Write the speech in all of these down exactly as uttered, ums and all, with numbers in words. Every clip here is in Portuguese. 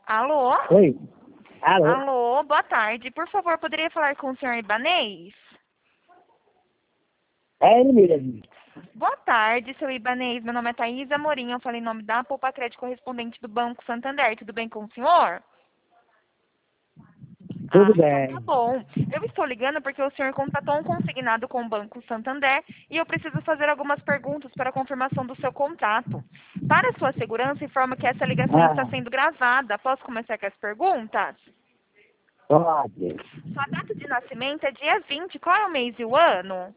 Alô? Oi. Alô? Alô, boa tarde. Por favor, poderia falar com o senhor Ibanez? É ele mesmo. Boa tarde, seu Ibanez. Meu nome é Thaís Amorim. Eu falei em nome da Poupa Crédito correspondente do Banco Santander. Tudo bem com o senhor? Tudo Ah, então tá bem. bom. Eu estou ligando porque o senhor contratou um consignado com o Banco Santander e eu preciso fazer algumas perguntas para a confirmação do seu contrato. Para sua segurança, informa que essa ligação está Ah, sendo gravada. Posso começar com as perguntas? pode. Sua data de nascimento é dia vinte. Qual é o mês e o ano?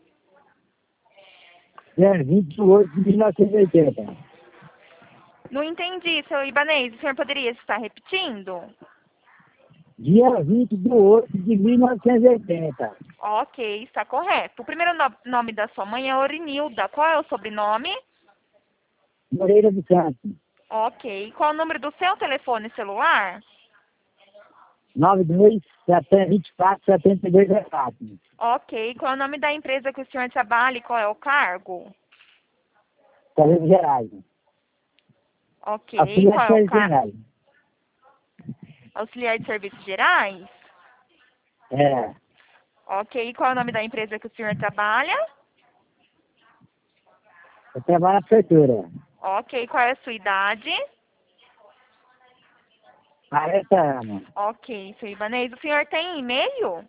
É vinte e oito de mil novecentos e oitenta. Não entendi, seu Ibanez. O senhor poderia estar repetindo? Dia vinte de oito de mil novecentos e oitenta. Ok, está correto. O primeiro no- nome da sua mãe é Orinilda. Qual é o sobrenome? Moreira do Santos. Ok. Qual é o número do seu telefone celular? nove dois sete dois quatro sete dois zero quatro. Ok. Qual é o nome da empresa que o senhor trabalha e qual é o cargo? Serviços Gerais. Ok. Auxiliar Qual de é o Serviços cargo? Gerais. Auxiliar de Serviços Gerais? É. Ok. Qual é o nome da empresa que o senhor trabalha? Eu trabalho na prefeitura. Ok. Qual é a sua idade? quarenta anos. Ok, seu Ibanez. O senhor tem e-mail?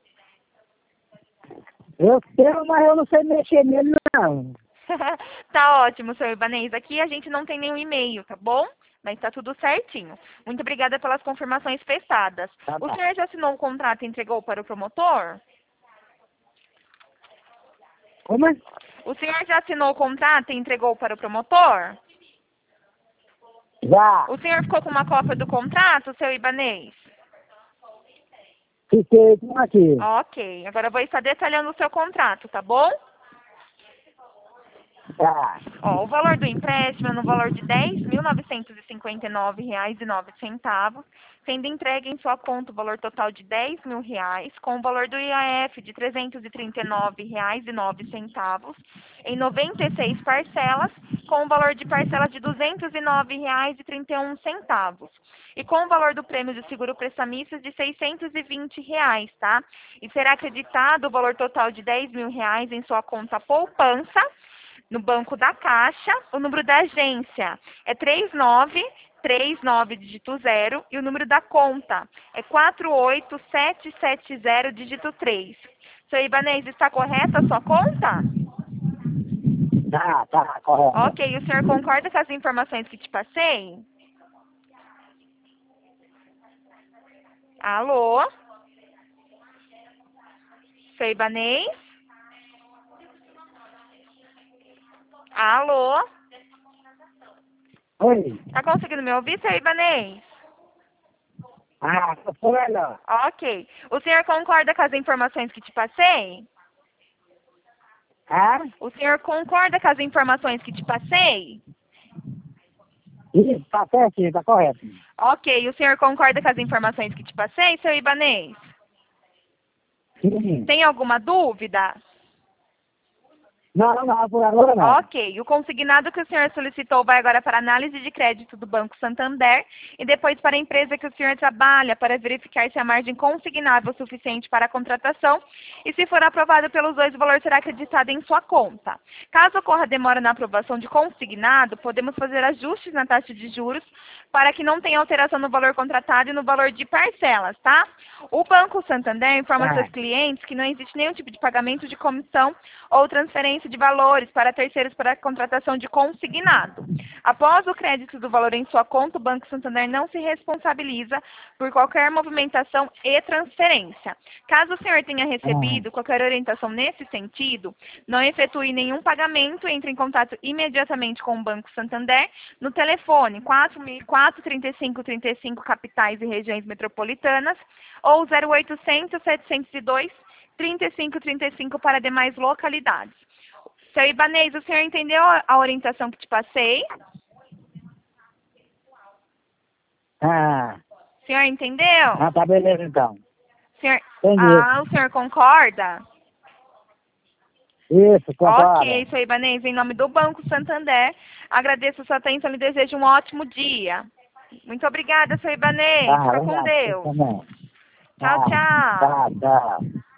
Eu tenho, mas eu não sei mexer nele, não. Tá ótimo, seu Ibanez. Aqui a gente não tem nenhum e-mail, tá bom? Mas tá tudo certinho. Muito obrigada pelas confirmações prestadas. Tá, O tá. senhor já assinou o contrato e entregou para o promotor? Como é? O senhor já assinou o contrato e entregou para o promotor? Já. O senhor ficou com uma cópia do contrato, seu Ibanez? Fiquei com aqui. Ok, agora eu vou estar detalhando o seu contrato, tá bom? Tá. Ó, o valor do empréstimo é no valor de dez mil novecentos e cinquenta e nove reais e nove centavos, sendo entregue em sua conta o valor total de dez mil reais, com o valor do I A F de trezentos e trinta e nove reais e nove centavos, em noventa e seis parcelas, com o valor de parcelas de duzentos e nove reais e trinta e um centavos. E com o valor do prêmio de seguro prestamistas de seiscentos e vinte reais, tá? E será acreditado o valor total de dez mil reais em sua conta poupança, no Banco da Caixa. O número da agência é três nove três nove dígito zero e o número da conta é quatro oito sete sete zero dígito três. Seu Ibanez, está correta a sua conta? Tá, tá, correto. Ok, o senhor concorda com as informações que te passei? Alô? Seu Ibanez? Alô? Oi. Tá conseguindo me ouvir, seu Ibanez? Ah, foi melhor. Ok. O senhor concorda com as informações que te passei? Ah? O senhor concorda com as informações que te passei? Isso, tá certinho, tá correto. Ok. O senhor concorda com as informações que te passei, seu Ibanez? Sim. Tem alguma dúvida? Não, não, por agora não. Ok. O consignado que o senhor solicitou vai agora para análise de crédito do Banco Santander e depois para a empresa que o senhor trabalha para verificar se a margem consignável é suficiente para a contratação e, se for aprovado pelos dois, o valor será acreditado em sua conta. Caso ocorra demora na aprovação de consignado, podemos fazer ajustes na taxa de juros para que não tenha alteração no valor contratado e no valor de parcelas, tá? O Banco Santander informa Tá. seus clientes que não existe nenhum tipo de pagamento de comissão ou transferência de valores para terceiros para a contratação de consignado. Após o crédito do valor em sua conta, o Banco Santander não se responsabiliza por qualquer movimentação e transferência. Caso o senhor tenha Ah, recebido qualquer orientação nesse sentido, não efetue nenhum pagamento, entre em contato imediatamente com o Banco Santander no telefone quatro mil e quatro, trinta e cinco, trinta e cinco capitais e regiões metropolitanas ou zero oitocentos, setecentos e dois, trinta e cinco, trinta e cinco para demais localidades. Seu Ibanez, o senhor entendeu a orientação que te passei? ah, O senhor entendeu? ah, tá beleza então. O senhor... Entendi. Ah, o senhor concorda? Isso, Ok, concorda. seu Ibanez, em nome do Banco Santander, agradeço a sua atenção e desejo um ótimo dia. Muito obrigada, seu Ibanês. Tá, Fica com obrigado, Deus. você também. Tchau, Tá, tchau. tá, tchau.